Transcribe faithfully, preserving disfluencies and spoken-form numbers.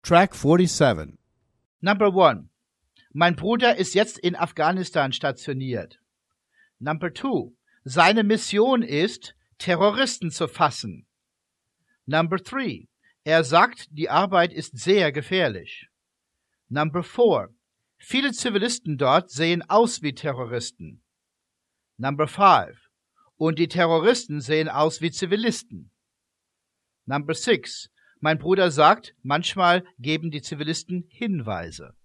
Track forty-seven. Number one. Mein Bruder ist jetzt in Afghanistan stationiert. Number two. Seine Mission ist, Terroristen zu fassen. Number three. Er sagt, die Arbeit ist sehr gefährlich. Number four. Viele Zivilisten dort sehen aus wie Terroristen. Number five. Und die Terroristen sehen aus wie Zivilisten. Number six. Mein Bruder sagt, manchmal geben die Zivilisten Hinweise.